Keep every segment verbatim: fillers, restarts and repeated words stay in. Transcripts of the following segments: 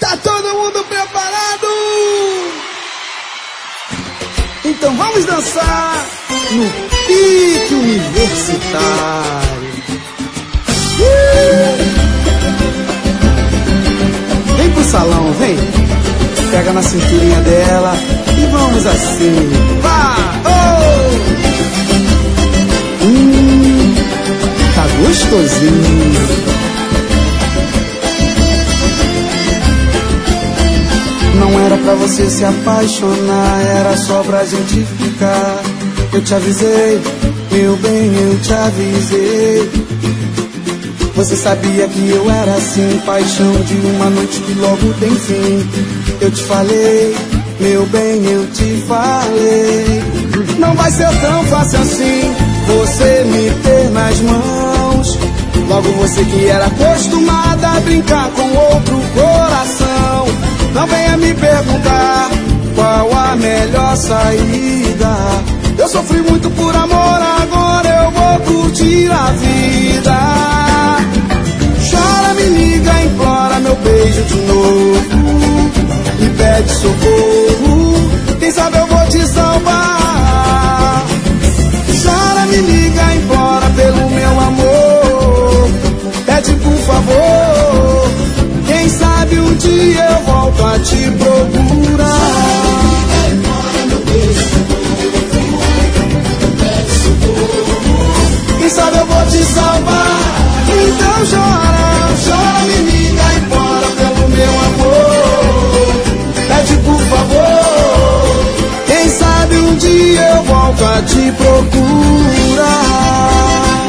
Tá todo mundo preparado? Então vamos dançar no pique universitário. Uh! Vem pro salão, vem. Pega na cinturinha dela e vamos assim. Vá! Oh! Hum, tá gostosinho. Não era pra você se apaixonar, era só pra gente ficar. Eu te avisei, meu bem, eu te avisei. Você sabia que eu era assim, paixão de uma noite que logo tem fim. Eu te falei, meu bem, eu te falei. Não vai ser tão fácil assim, você me ter nas mãos. Logo você que era acostumada a brincar com outro coração. Não venha me perguntar qual a melhor saída. Eu sofri muito por amor, agora eu vou curtir a vida. Chora, me liga, implora meu beijo de novo. Me pede socorro, quem sabe eu vou te salvar. Chora, me liga, implora pelo meu amor. Pede por favor, quem sabe um dia eu volto a te procurar. Quem sabe eu vou te salvar. Então chora, chora, me liga, implora pelo meu amor. Pede por favor, quem sabe um dia eu volto a te procurar.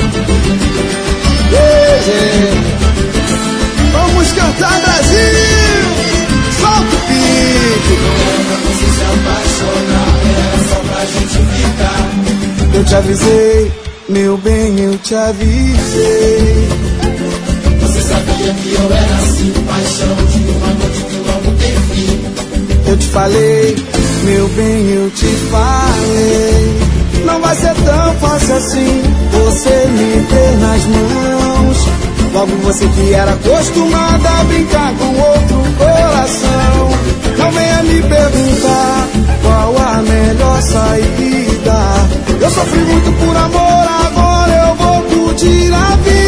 Yeah, yeah. Vamos cantar, Brasil! Solta o pique! Não era pra você se apaixonar, era só pra gente ficar. Eu te avisei, meu bem, eu te avisei. Você sabia que eu era assim, paixão de uma noite que logo tem fim. Eu te falei, meu bem, eu te falei. Não vai ser tão fácil assim, você me ter nas mãos. Logo você que era acostumada a brincar com outro coração. Não venha me perguntar qual a melhor saída. Eu sofri muito por amor, agora eu vou curtir a vida.